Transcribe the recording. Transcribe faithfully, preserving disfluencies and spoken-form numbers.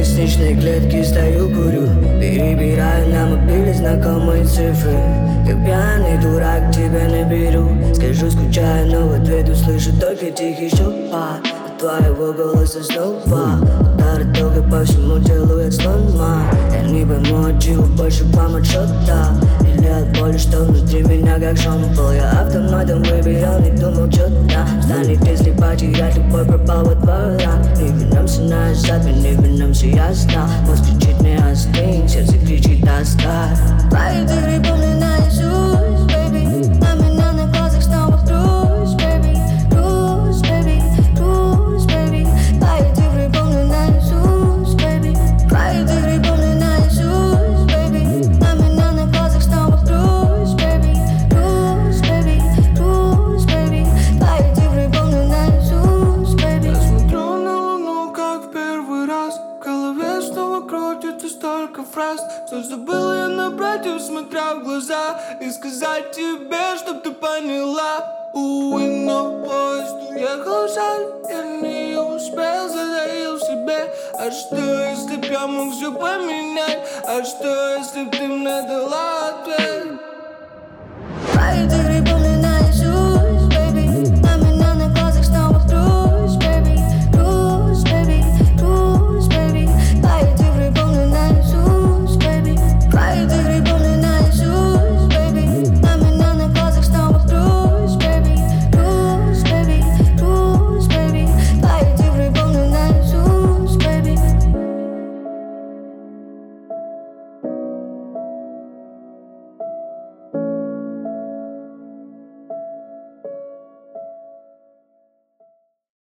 лестничной клетки стою, курю, перебираю на мобиле знакомые цифры. Как пьяный дурак тебя наберу. Скажу, скучаю, но в ответ услышу только тихий шепот от твоего голоса снова. Удары долго по всему телу, як слома. Я не пойму, от чего больше вам отсчета или от боли, что внутри меня как шомпол. Я автоматом выбирал, не думал, что там станет, если потерять любой, пропал во дворах. Не вернемся назад, мы не вернемся, я знал. Мозг кричит, не остынь, сердце кричит, оставь. Твои дыры помню наизусть, baby. На меня на глазах снова грусть, baby. Грусть, baby, грусть, baby. Твои дыры помню наизусть, baby. Твои дыры помню наизусть, baby. На меня на глазах снова грусть, baby. Грусть, baby, грусть, baby. Твои дыры помню наизусть, baby. Я смотрю на луну, как в первый раз. В голове снова крутится столько фраз, что забыл я набрать их, смотря в глаза, и сказать тебе, чтоб ты поняла. Увы, но поезд уехал, жаль, я не успел, затаил в себе. А что, если б я мог все поменять? А что, если б ты мне дала ответ? Твои дыры помню